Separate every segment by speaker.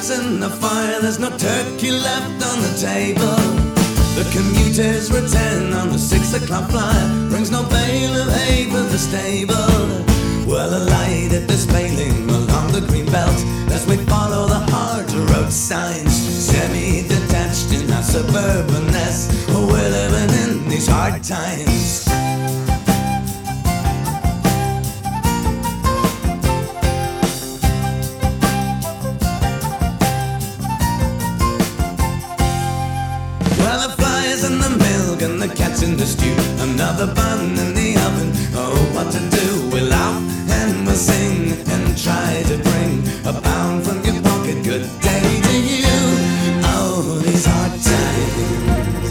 Speaker 1: gas in the fire, there's no turkey left on the table. The commuters return on the 6 o'clock flyer, brings no bale of hay for the stable. Well, a light at this paling along the green belt as we follow the hard road signs. Semi-detached in our suburban nest, we're living in these hard times. Well, the flies in the milk and the cat's in the stew, another bun in the oven. Oh, what to do? We laugh and we'll sing and try to bring a pound from your pocket. Good day to you. Oh, these hard times.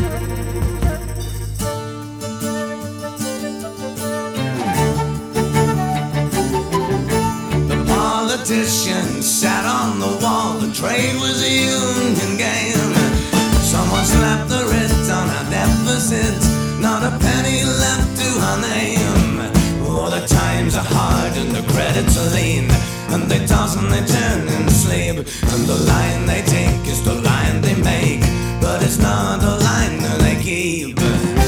Speaker 1: The politician sat on the wall. The trade was a union game. Someone slapped the writ on our deficit, not a penny left to our name. Oh, the times are hard and the credits are lean, and they toss and they turn and sleep. And the line they take is the line they make, but it's not the line that they keep.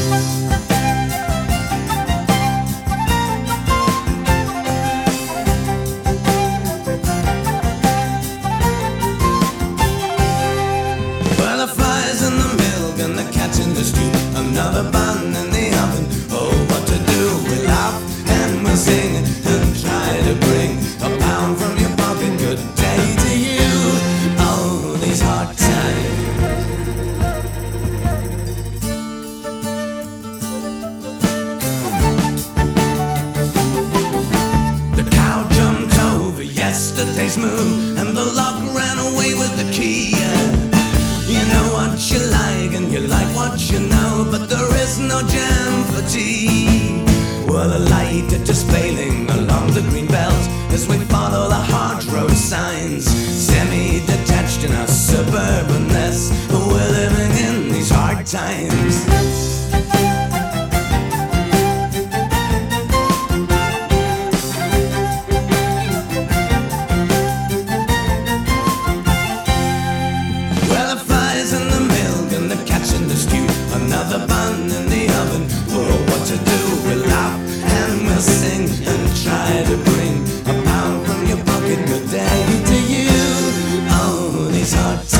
Speaker 1: Another bun in the oven. Oh, what to do? We laugh and we'll sing and try to bring a pound from your pocket. Good day to you. Oh, these hard times. The cow jumped over yesterday's moon, and the lock ran away with the key. You know what you like and you like what you know, but there is no jam for tea. Well, a light at just failing along the green belt as we follow the hard road signs. Semi-detached in our suburban nest, we're living in these hard times. Another bun in the oven. Oh, what to do? We laugh and we'll sing and try to bring a pound from your pocket. Good day to you. Oh, these hard times.